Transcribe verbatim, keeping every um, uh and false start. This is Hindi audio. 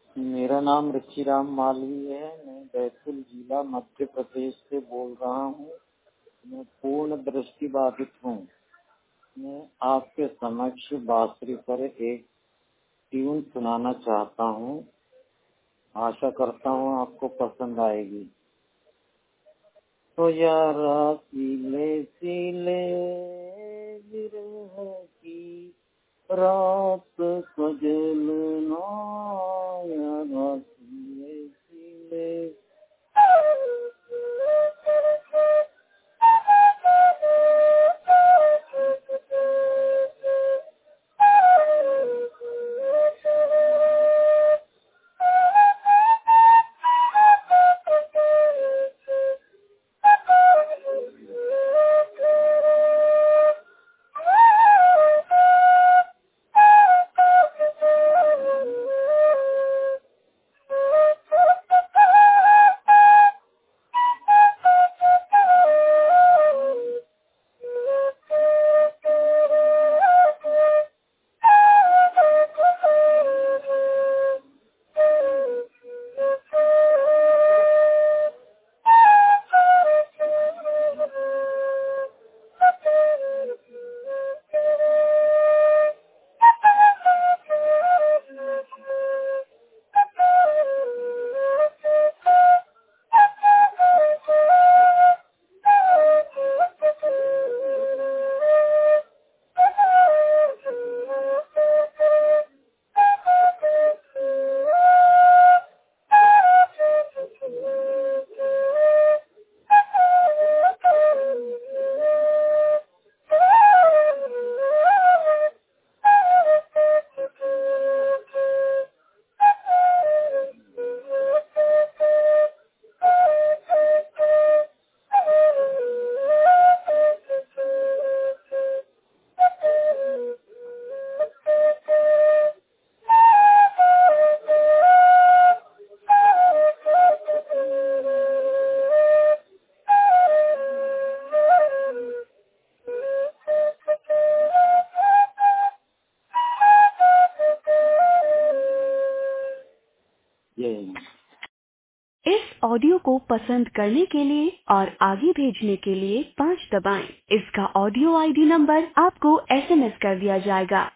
मेरा नाम ऋषिराम मालवी है। मैं बैतूल जिला मध्य प्रदेश से बोल रहा हूँ। मैं पूर्ण दृष्टि बाधित हूँ। मैं आपके समक्ष बांसुरी पर एक ट्यून सुनाना चाहता हूँ। आशा करता हूँ आपको पसंद आएगी। तो यारा सीले सीले विरह की रात सजलना, यारा सीले सीले ये इस ऑडियो को पसंद करने के लिए और आगे भेजने के लिए पाँच दबाएं। इसका ऑडियो आईडी नंबर आपको एसएमएस कर दिया जाएगा।